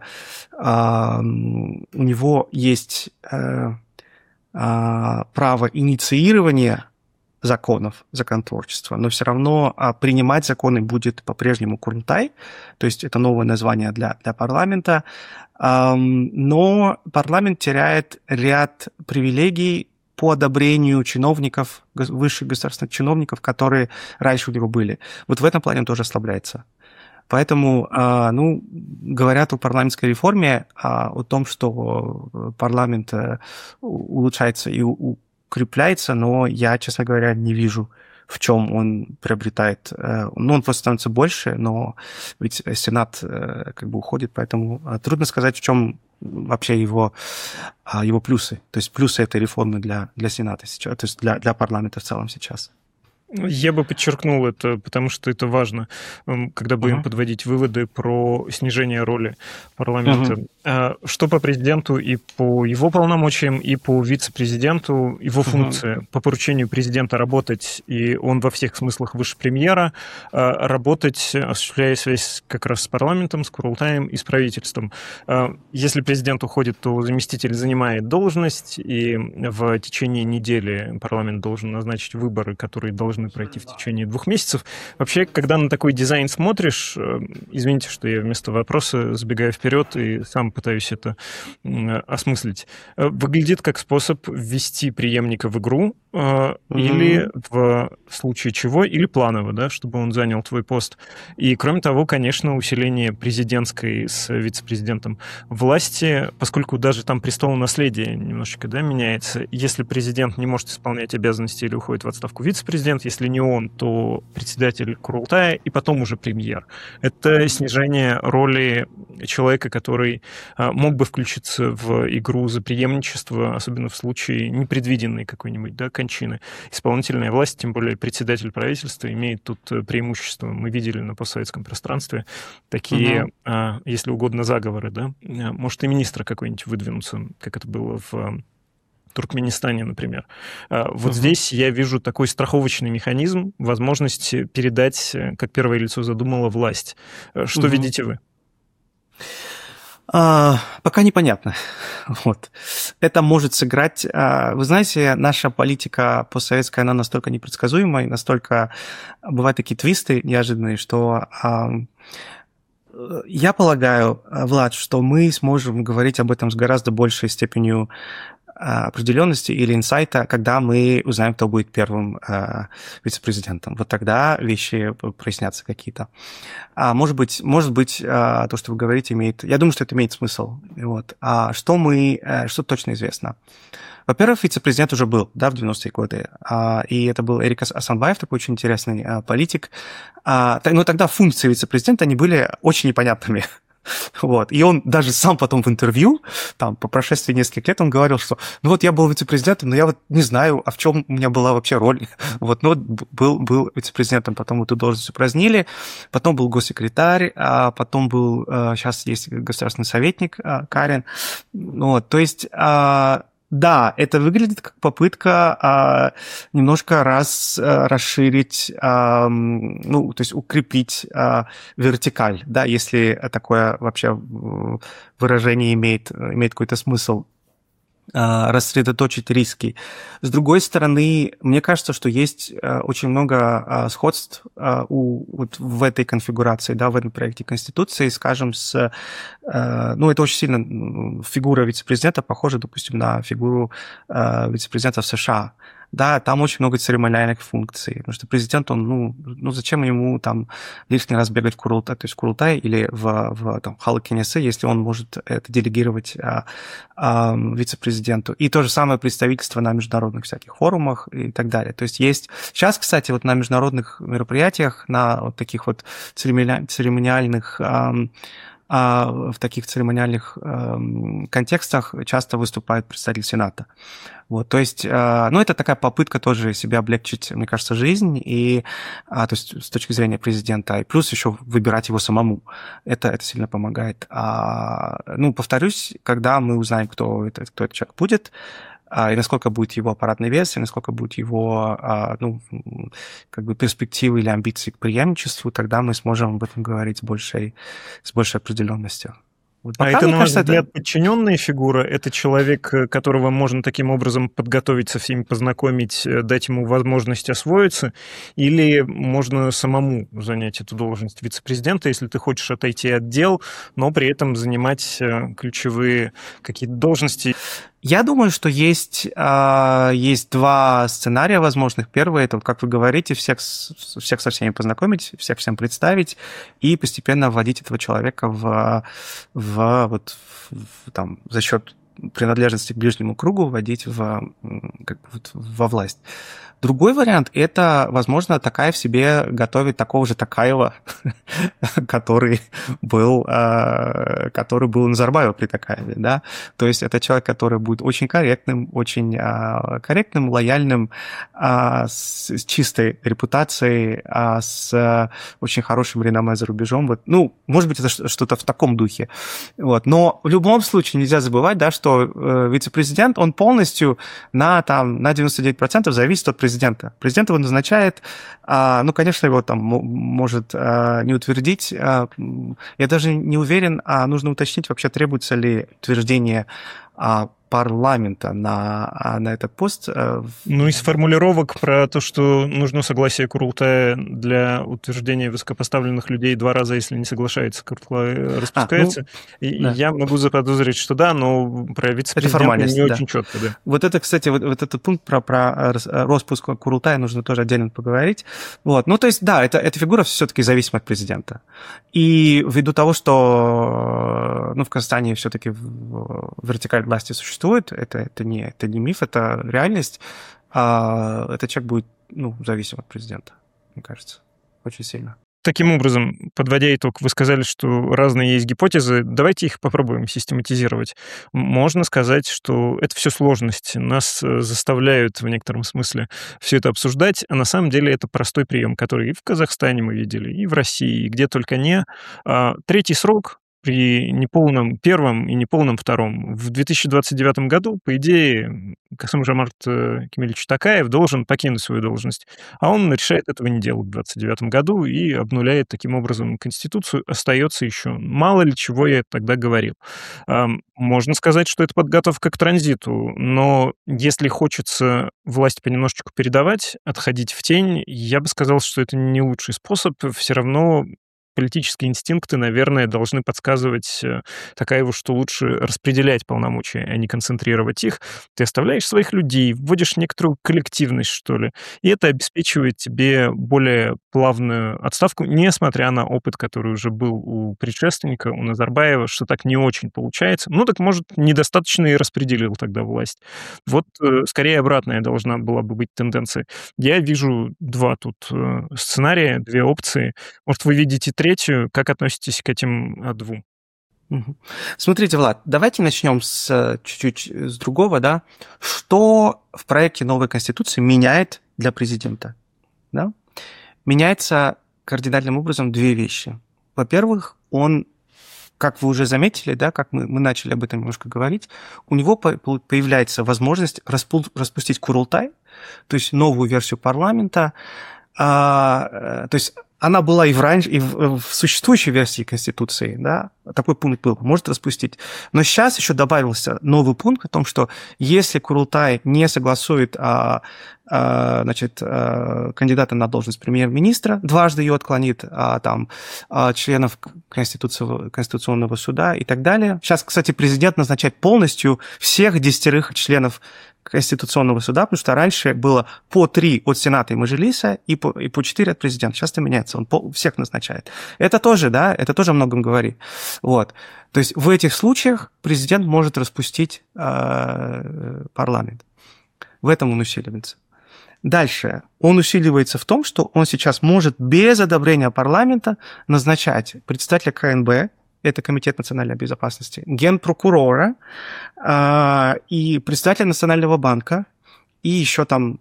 него есть право инициирования законов, законотворчества, но все равно принимать законы будет по-прежнему Курултай, то есть это новое название для парламента, но парламент теряет ряд привилегий по одобрению чиновников, высших государственных чиновников, которые раньше у него были. Вот в этом плане он тоже ослабляется. Поэтому, ну, говорят о парламентской реформе, о том, что парламент улучшается и укрепляется, но я, честно говоря, не вижу, в чем он приобретает. Ну, он просто становится больше, но ведь Сенат как бы уходит, поэтому трудно сказать, в чем вообще его плюсы. То есть плюсы этой реформы для Сената сейчас, то есть для парламента в целом сейчас. Я бы подчеркнул это, потому что это важно, когда будем подводить выводы про снижение роли парламента. Что по президенту и по его полномочиям, и по вице-президенту, его функция по поручению президента работать, и он во всех смыслах выше премьера, работать, осуществляя связь как раз с парламентом, с Курултаем и с правительством. Если президент уходит, то заместитель занимает должность, и в течение недели парламент должен назначить выборы, которые должны пройти в течение 2 месяцев. Вообще, когда на такой дизайн смотришь, извините, что я вместо вопроса забегаю вперед и сам пытаюсь это осмыслить, выглядит как способ ввести преемника в игру или в случае чего, или планово, да, чтобы он занял твой пост. И, кроме того, конечно, усиление президентской с вице-президентом власти, поскольку даже там престолонаследие немножечко, да, меняется. Если президент не может исполнять обязанности или уходит в отставку вице-президент, если не он, то председатель Курултая и потом уже премьер. Это снижение роли человека, который мог бы включиться в игру за преемничество, особенно в случае непредвиденной какой-нибудь, да, кончины. Исполнительная власть, тем более председатель правительства, имеет тут преимущество. Мы видели на постсоветском пространстве такие, если угодно, заговоры, да. Может, и министра какой-нибудь выдвинуться, как это было в Туркменистане, например. Вот здесь я вижу такой страховочный механизм, возможность передать, как первое лицо задумало, власть. Что видите вы? Пока непонятно. Вот. Это может сыграть... Вы знаете, наша политика постсоветская, она настолько непредсказуемая, настолько бывают такие твисты неожиданные, что я полагаю, Влад, что мы сможем говорить об этом с гораздо большей степенью определенности или инсайта, когда мы узнаем, кто будет первым вице-президентом. Вот тогда вещи прояснятся какие-то. Может быть, то, что вы говорите, имеет... Я думаю, что это имеет смысл. Вот. Что точно известно? Во-первых, вице-президент уже был, да, в 90-е годы, и это был Эрик Асанбаев, такой очень интересный политик. Но тогда функции вице-президента, они были очень непонятными. Вот. И он даже сам потом в интервью, там, по прошествии нескольких лет, он говорил, что ну вот я был вице-президентом, но я вот не знаю, а в чем у меня была вообще роль. Вот, ну вот был вице-президентом, потом эту должность упразднили, потом был госсекретарь, а потом был, сейчас есть государственный советник Карин. Вот, то есть... Да, это выглядит как попытка немножко расширить, ну, то есть укрепить вертикаль, да, если такое вообще выражение имеет какой-то смысл, рассредоточить риски. С другой стороны, мне кажется, что есть очень много сходств вот в этой конфигурации, да, в этом проекте Конституции, скажем, ну, это очень сильно фигура вице-президента похожа, допустим, на фигуру вице-президента в США. Да, там очень много церемониальных функций, потому что президент, он, ну зачем ему там лишний раз бегать в Курултай, то есть в Курултай или в там, Халы Кенесы, если он может это делегировать вице-президенту. И то же самое представительство на международных всяких форумах и так далее. То есть сейчас, кстати, вот на международных мероприятиях, на вот таких вот церемониальных в таких церемониальных контекстах часто выступает представитель Сената. Вот, то есть, ну, это такая попытка тоже себе облегчить, мне кажется, жизнь, и, то есть с точки зрения президента, и плюс еще выбирать его самому. Это сильно помогает. Ну, повторюсь, когда мы узнаем, кто этот человек будет, и насколько будет его аппаратный вес, и насколько будет его, ну, как бы перспективы или амбиции к преемничеству, тогда мы сможем об этом говорить с большей определенностью. Вот пока, это, на ваш взгляд, подчиненная фигура? Это человек, которого можно таким образом подготовить, со всеми познакомить, дать ему возможность освоиться? Или можно самому занять эту должность вице-президента, если ты хочешь отойти от дел, но при этом занимать ключевые какие-то должности? Я думаю, что есть два сценария возможных. Первый – это, как вы говорите, всех со всеми познакомить, всех всем представить и постепенно вводить этого человека там, за счет принадлежности к ближнему кругу, вводить во власть. Другой вариант – это, возможно, Токаев себе готовит такого же Токаева, который был Назарбаев при Токаеве, да. То есть это человек, который будет очень корректным, лояльным, с чистой репутацией, с очень хорошим реноме за рубежом. Вот. Ну, может быть, это что-то в таком духе. Вот. Но в любом случае нельзя забывать, да, что вице-президент, он полностью на 99% зависит от президента. Президент его назначает, ну, конечно, его там может не утвердить. Я даже не уверен, нужно уточнить, вообще требуется ли утверждение парламента на этот пост. Ну, из формулировок про то, что нужно согласие Курултая для утверждения высокопоставленных людей 2 раза, если не соглашается, Курултай распускается. Да. Я могу заподозрить, что да, но про вице-президента не очень четко. Да. Вот это, кстати, вот этот пункт про распуск Курултая нужно тоже отдельно поговорить. Вот. Ну, то есть, да, эта фигура все-таки зависима от президента. И ввиду того, что в Казахстане все-таки вертикаль власти существует, это не миф, это реальность, этот человек будет зависим от президента, мне кажется, очень сильно. Таким образом, подводя итог, вы сказали, что разные есть гипотезы. Давайте их попробуем систематизировать. Можно сказать, что это все сложности. Нас заставляют в некотором смысле все это обсуждать, а на самом деле это простой прием, который и в Казахстане мы видели, и в России, и где только не. 3-й срок при неполном первом и неполном втором. В 2029 году, по идее, Касым-Жомарт Кемелевич Токаев должен покинуть свою должность, а он решает этого не делать в 2029 году и обнуляет таким образом Конституцию. Остается еще. Мало ли чего я тогда говорил. Можно сказать, что это подготовка к транзиту, но если хочется власть понемножечку передавать, отходить в тень, я бы сказал, что это не лучший способ. Все равно политические инстинкты, наверное, должны подсказывать Токаеву, что лучше распределять полномочия, а не концентрировать их. Ты оставляешь своих людей, вводишь некоторую коллективность, что ли, и это обеспечивает тебе более плавную отставку, несмотря на опыт, который уже был у предшественника, у Назарбаева, что так не очень получается. Ну, так, может, недостаточно и распределил тогда власть. Вот, скорее, обратная должна была бы быть тенденция. Я вижу 2 тут сценария, 2 опции. Может, вы видите 3-ю? Как относитесь к этим 2? Смотрите, Влад, давайте начнем чуть-чуть с другого, да. Что в проекте новой Конституции меняет для президента? Да? Меняется кардинальным образом две вещи. Во-первых, он, как вы уже заметили, да, как мы начали об этом немножко говорить, у него появляется возможность распустить Курултай, то есть новую версию парламента. То есть она была и в существующей версии Конституции, да, такой пункт был, может распустить. Но сейчас еще добавился новый пункт о том, что если Курултай не согласует кандидата на должность премьер-министра, дважды ее отклонит, членов Конституционного суда и так далее. Сейчас, кстати, президент назначает полностью всех 10 членов Конституционного суда, потому что раньше было по 3 от Сената и Мажилиса и по 4 от президента. Сейчас это меняется, он всех назначает. Это тоже, да, это тоже о многом говорит. Вот. То есть в этих случаях президент может распустить парламент. В этом он усиливается. Дальше. Он усиливается в том, что он сейчас может без одобрения парламента назначать председателя КНБ, это Комитет национальной безопасности, генпрокурора и председателя Национального банка, и еще там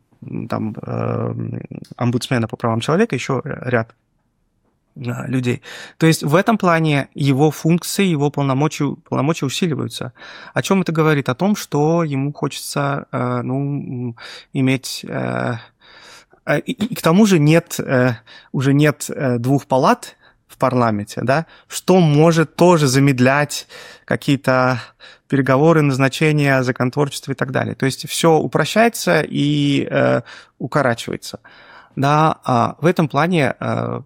омбудсмена по правам человека, еще ряд людей. То есть в этом плане его функции, его полномочия усиливаются. О чем это говорит? О том, что ему хочется иметь... И к тому же уже нет 2 палат в парламенте, да, что может тоже замедлять какие-то переговоры, назначения, законотворчество и так далее. То есть все упрощается и укорачивается. Да, в этом плане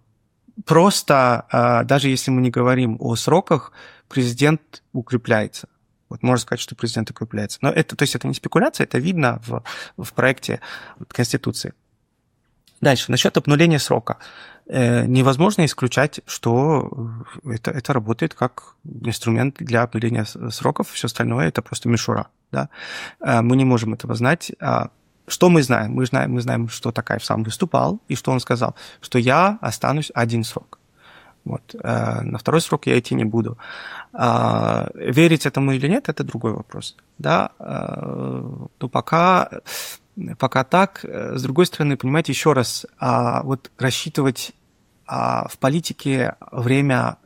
просто, даже если мы не говорим о сроках, президент укрепляется. Вот можно сказать, что президент укрепляется. Но это не спекуляция, это видно в проекте Конституции. Дальше, насчет обнуления срока. Невозможно исключать, что это работает как инструмент для обнуления сроков, все остальное это просто мишура. Да? Мы не можем этого знать. Что мы знаем? Мы знаем, что Токаев сам выступал, и что он сказал, что я останусь 1 срок. Вот. На 2-й срок я идти не буду. Верить этому или нет, это другой вопрос. Да? Но пока так. С другой стороны, понимаете, еще раз, вот рассчитывать в политике время,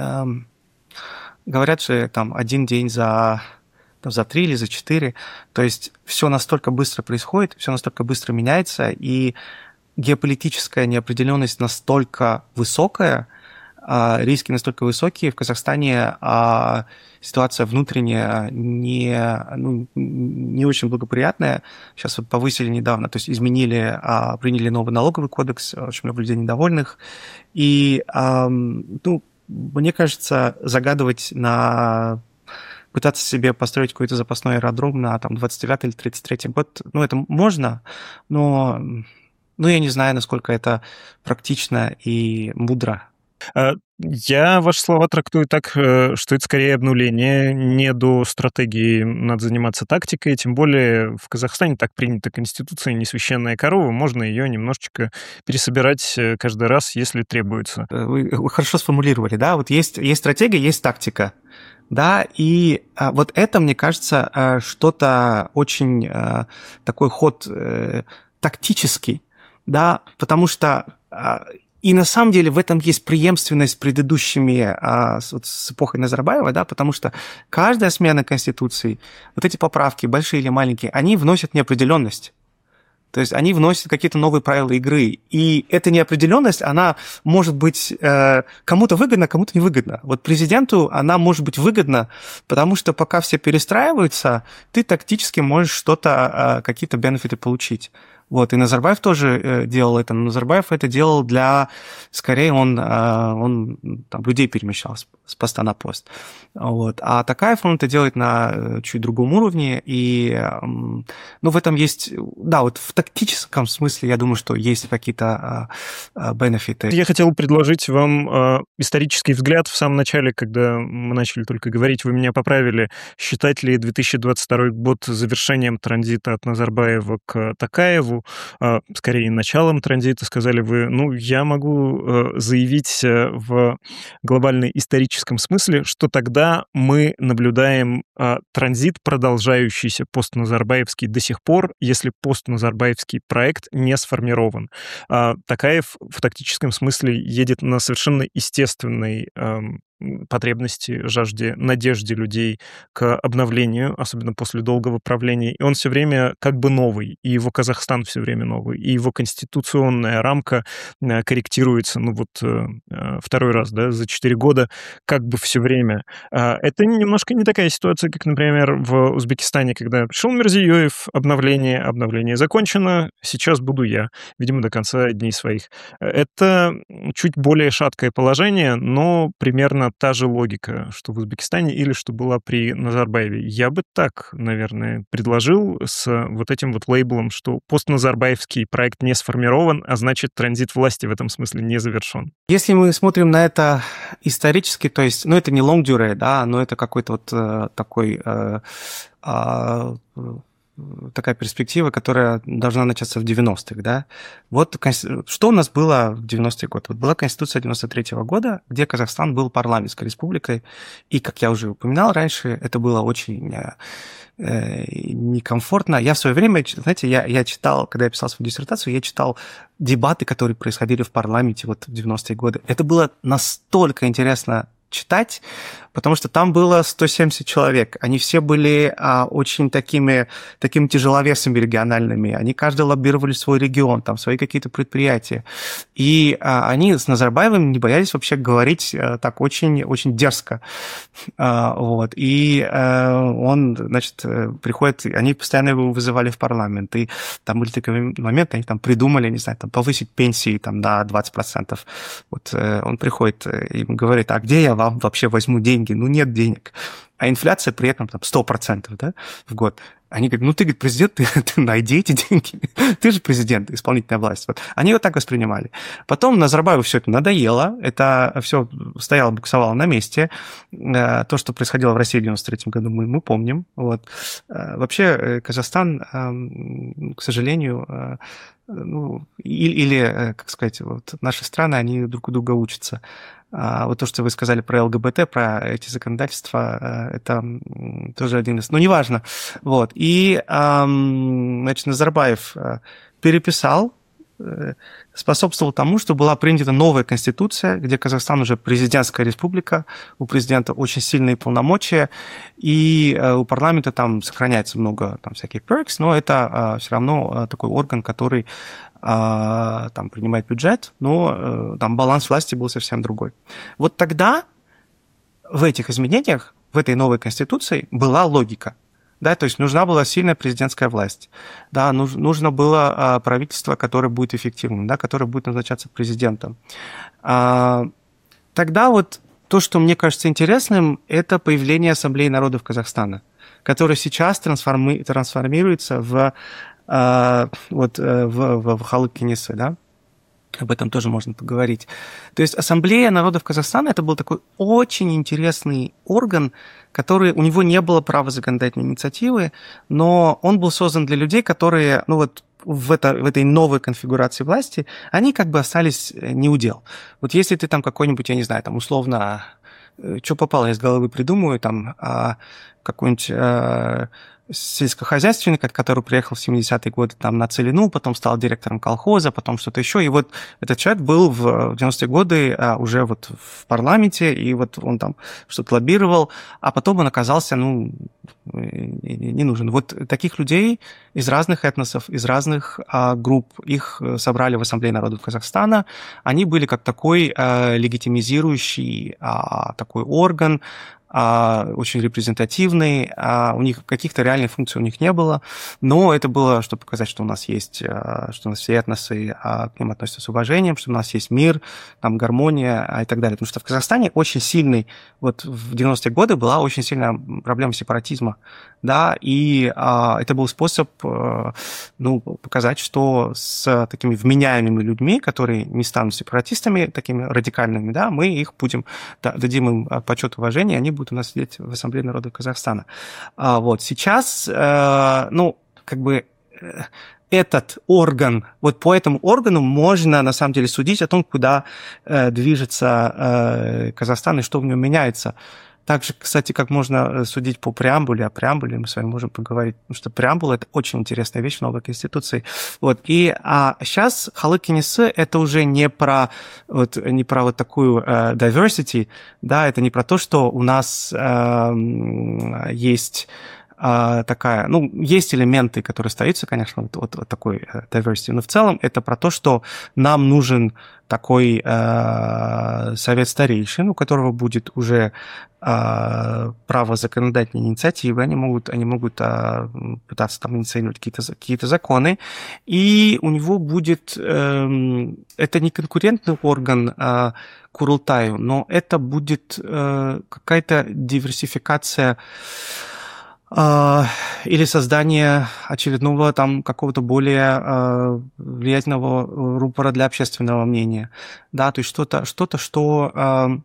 говорят же, 1 день за 3 или за 4, то есть все настолько быстро происходит, все настолько быстро меняется, и геополитическая неопределенность настолько высокая, риски настолько высокие. В Казахстане ситуация внутренняя не очень благоприятная. Сейчас вот повысили недавно, то есть приняли новый налоговый кодекс, очень много людей недовольных. И, мне кажется, пытаться себе построить какой-то запасной аэродром на 29 или 33 год, это можно, но я не знаю, насколько это практично и мудро. Я ваши слова трактую так, что это скорее обнуление, не до стратегии надо заниматься тактикой, тем более в Казахстане так принята Конституция, не священная корова, можно ее немножечко пересобирать каждый раз, если требуется. Вы хорошо сформулировали, да, вот есть стратегия, есть тактика, да, и вот это, мне кажется, что-то очень такой ход тактический, да, потому что и на самом деле в этом есть преемственность с предыдущими, с эпохой Назарбаева, да, потому что каждая смена Конституции, вот эти поправки, большие или маленькие, они вносят неопределенность. То есть они вносят какие-то новые правила игры. И эта неопределенность, она может быть кому-то выгодна, кому-то невыгодна. Вот президенту она может быть выгодна, потому что пока все перестраиваются, ты тактически можешь какие-то бенефиты получить. Вот, и Назарбаев тоже делал это, но Назарбаев это делал скорее он людей перемещал с поста на пост. Вот. А Токаев, он это делает на чуть другом уровне, и в этом есть, да, вот в тактическом смысле, я думаю, что есть какие-то бенефиты. Я хотел предложить вам исторический взгляд. В самом начале, когда мы начали только говорить, вы меня поправили, считать ли 2022 год завершением транзита от Назарбаева к Токаеву. этапу, скорее началом транзита, сказали вы, ну, я могу заявить в глобально-историческом смысле, что тогда мы наблюдаем транзит, продолжающийся постназарбаевский до сих пор, если постназарбаевский проект не сформирован. Токаев в тактическом смысле едет на совершенно естественной потребности, жажде, надежде людей к обновлению, особенно после долгого правления. И он все время как бы новый, и его Казахстан все время новый, и его конституционная рамка корректируется, ну вот второй раз, да, за 4 года как бы все время. Это немножко не такая ситуация, как, например, в Узбекистане, когда пришел Мирзиёев, обновление закончено, сейчас буду я, видимо, до конца дней своих. Это чуть более шаткое положение, но примерно та же логика, что в Узбекистане или что была при Назарбаеве. Я бы так, наверное, предложил с вот этим вот лейблом, что постназарбаевский проект не сформирован, а значит, транзит власти в этом смысле не завершен. Если мы смотрим на это исторически, то есть, ну, это не long durée, да, но это какой-то вот такой такая перспектива, которая должна начаться в 90-х, да. Вот что у нас было в 90-е годы? Вот была Конституция 93-го года, где Казахстан был парламентской республикой, и, как я уже упоминал раньше, это было очень некомфортно. Я в свое время, знаете, я читал, когда я писал свою диссертацию, я читал дебаты, которые происходили в парламенте вот в 90-е годы. Это было настолько интересно читать, потому что там было 170 человек. Они все были очень такими тяжеловесами региональными. Они каждый лоббировали свой регион, там, свои какие-то предприятия. И они с Назарбаевым не боялись вообще говорить так очень, очень дерзко. Вот. И он, значит, приходит, они постоянно его вызывали в парламент. И там были такие моменты, они там придумали, не знаю, там, повысить пенсии там, на 20%. Вот он приходит и говорит, а где я вам вообще возьму деньги? Ну, нет денег. А инфляция при этом там 100%, да, в год. Они говорят, ну, ты, говорит, президент, ты найди эти деньги. Ты же президент, исполнительная власть. Вот. Они вот так воспринимали. Потом Назарбаеву все это надоело. Это все стояло, буксовало на месте. То, что происходило в России в 93 году, мы помним. Вот. Вообще, Казахстан, к сожалению, ну, или, как сказать, вот наши страны, они друг у друга учатся. Вот то, что вы сказали про ЛГБТ, про эти законодательства, это тоже один из... Ну, неважно. Вот. И, значит, Назарбаев переписал, способствовал тому, что была принята новая конституция, где Казахстан уже президентская республика, у президента очень сильные полномочия, и у парламента там сохраняется много там, всяких perks, но это все равно такой орган, который там принимает бюджет, но там баланс власти был совсем другой. Вот тогда в этих изменениях, в этой новой конституции была логика. Да, то есть нужна была сильная президентская власть, да, нужно было правительство, которое будет эффективным, да, которое будет назначаться президентом. Тогда вот то, что мне кажется интересным, это появление Ассамблеи народов Казахстана, которая сейчас трансформируется в Халық кеңесі, да, об этом тоже можно поговорить. То есть Ассамблея народов Казахстана – это был такой очень интересный орган, который, у него не было права законодательной инициативы, но он был создан для людей, которые, ну вот, в этой новой конфигурации власти, они как бы остались неудел. Вот если ты там какой-нибудь, я не знаю, там условно, что попало, я из головы придумаю, там какой-нибудь сельскохозяйственник, который приехал в 70-е годы там, на Целину, потом стал директором колхоза, потом что-то еще. И вот этот человек был в 90-е годы уже вот в парламенте, и вот он там что-то лоббировал, а потом он оказался, ну, не нужен. Вот таких людей из разных этносов, из разных групп, их собрали в Ассамблее народов Казахстана. Они были как такой легитимизирующий такой орган, очень репрезентативный, у них каких-то реальных функций у них не было, но это было, чтобы показать, что у нас есть, что у нас все этносы к ним относятся с уважением, что у нас есть мир, там, гармония и так далее. Потому что в Казахстане очень сильный, вот в 90-е годы была очень сильная проблема сепаратизма, да, и это был способ, ну, показать, что с такими вменяемыми людьми, которые не станут сепаратистами, такими радикальными, да, мы их будем, дадим им почет, уважение, они будут у нас сидеть в Ассамблее народов Казахстана. Вот сейчас, ну, как бы этот орган, вот по этому органу можно, на самом деле, судить о том, куда движется Казахстан и что в нем меняется. Также, кстати, как можно судить по преамбуле, о преамбуле мы с вами можем поговорить, потому что преамбула – это очень интересная вещь в новой Конституции. Вот. Сейчас Халық кеңесі – это уже не про вот такую diversity, да, это не про то, что у нас есть такая, ну, есть элементы, которые остаются, конечно, вот такой diversity, но в целом это про то, что нам нужен такой совет старейшин, у которого будет уже право законодательной инициативы, они могут пытаться там инициировать какие-то законы, и у него будет, это не конкурентный орган Курултаю, но это будет какая-то диверсификация или создание очередного там какого-то более влиятельного рупора для общественного мнения, да, то есть что-то, что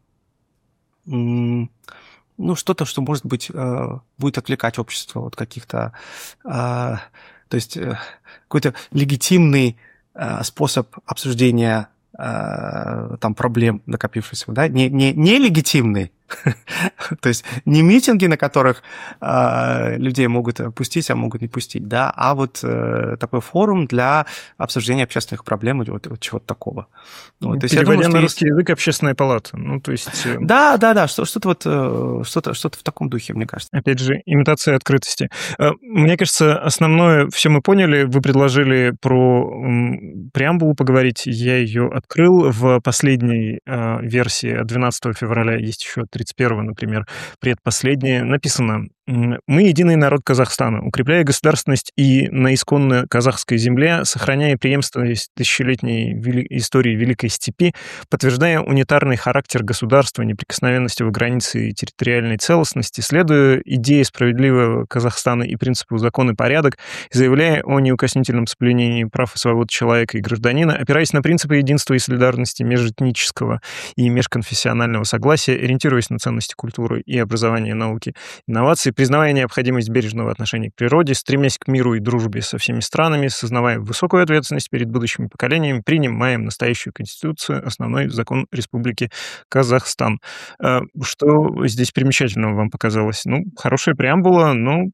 что-то, что, может быть, будет отвлекать общество от каких-то, то есть какой-то легитимный способ обсуждения там проблем накопившихся, да, не легитимный, то есть не митинги, на которых людей могут пустить, а могут не пустить, да, а вот такой форум для обсуждения общественных проблем или вот чего-то такого. Вот, то есть, переводя на русский язык, общественная палата. Ну, то есть... Да, что-то в таком духе, мне кажется. Опять же, имитация открытости. Мне кажется, основное все мы поняли. Вы предложили про преамбулу поговорить. Я ее открыл. В последней версии от 12 февраля, есть еще 31, например, предпоследняя, написано: «Мы единый народ Казахстана, укрепляя государственность и на исконно казахской земле, сохраняя преемственность тысячелетней истории Великой Степи, подтверждая унитарный характер государства, неприкосновенность его границы и территориальной целостности, следуя идее справедливого Казахстана и принципу закон и порядок, заявляя о неукоснительном соблюдении прав и свобод человека и гражданина, опираясь на принципы единства и солидарности межэтнического и межконфессионального согласия, ориентируясь на ценности культуры и образования, науки, инноваций, признавая необходимость бережного отношения к природе, стремясь к миру и дружбе со всеми странами, сознавая высокую ответственность перед будущими поколениями, принимаем настоящую Конституцию, основной закон Республики Казахстан». Что здесь примечательного вам показалось? Ну, хорошая преамбула, но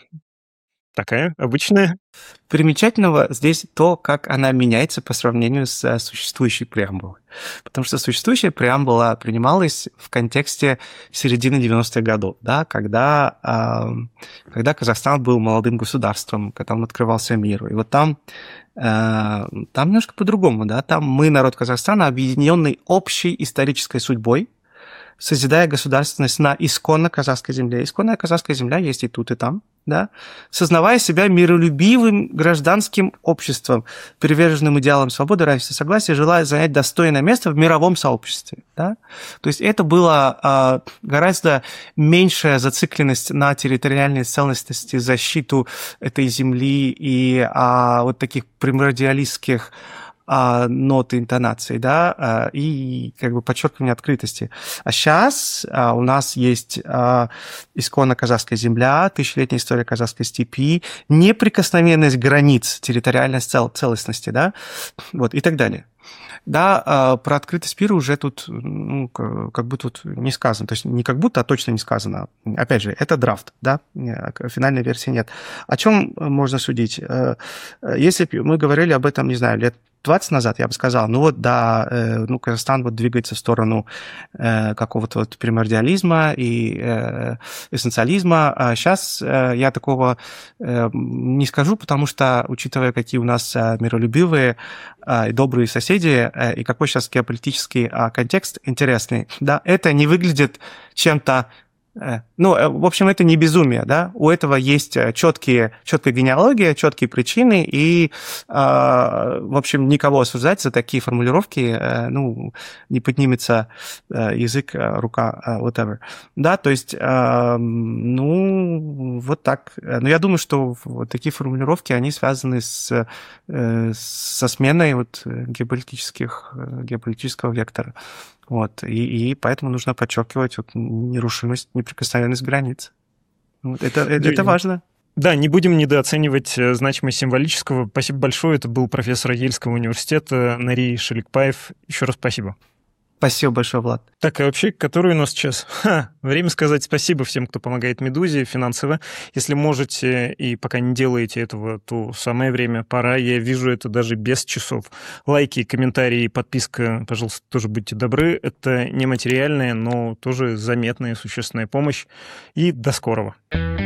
такая обычная. Примечательного здесь то, как она меняется по сравнению с существующей преамбулой. Потому что существующая преамбула принималась в контексте середины 90-х годов, да, когда Казахстан был молодым государством, когда он открывался миру. И вот там немножко по-другому, да, там мы, народ Казахстана, объединенный общей исторической судьбой, созидая государственность на исконно казахской земле. Исконная казахская земля есть и тут, и там, да, сознавая себя миролюбивым гражданским обществом, приверженным идеалам свободы, равенства, согласия, желая занять достойное место в мировом сообществе. Да? То есть это была гораздо меньшая зацикленность на территориальной целостности, защиту этой земли и вот таких примордиалистских ноты интонации, да, и как бы подчеркивание открытости. А сейчас у нас есть исконно казахская земля, тысячелетняя история казахской степи, неприкосновенность границ территориальной целостности, да, вот, и так далее. Да, про открытость мира уже тут, ну, как бы тут не сказано. То есть не как будто, а точно не сказано. Опять же, это драфт, да, финальной версии нет. О чем можно судить? Если бы мы говорили об этом, не знаю, лет 20 назад, я бы сказал, ну вот, да, ну, Казахстан вот двигается в сторону какого-то вот примордиализма и эссенциализма. А сейчас я такого не скажу, потому что, учитывая, какие у нас миролюбивые и добрые соседи, и какой сейчас геополитический контекст интересный, да, это не выглядит чем-то. Ну, в общем, это не безумие, да, у этого есть четкая генеалогия, четкие причины, и, в общем, никого осуждать за такие формулировки, ну, не поднимется язык, рука, whatever, да, то есть, ну, вот так. Но я думаю, что вот такие формулировки, они связаны со сменой вот геополитического вектора. Вот, и поэтому нужно подчеркивать вот нерушимость, неприкосновенность границ. Вот, это важно. Да, не будем недооценивать значимость символического. Спасибо большое. Это был профессор Ельского университета Нарий Шеликпаев. Еще раз спасибо. Спасибо большое, Влад. Так, а вообще, который у нас час? Время сказать спасибо всем, кто помогает «Медузе» финансово. Если можете и пока не делаете этого, то самое время, пора. Я вижу это даже без часов. Лайки, комментарии, подписка, пожалуйста, тоже будьте добры. Это нематериальная, но тоже заметная, существенная помощь. И до скорого.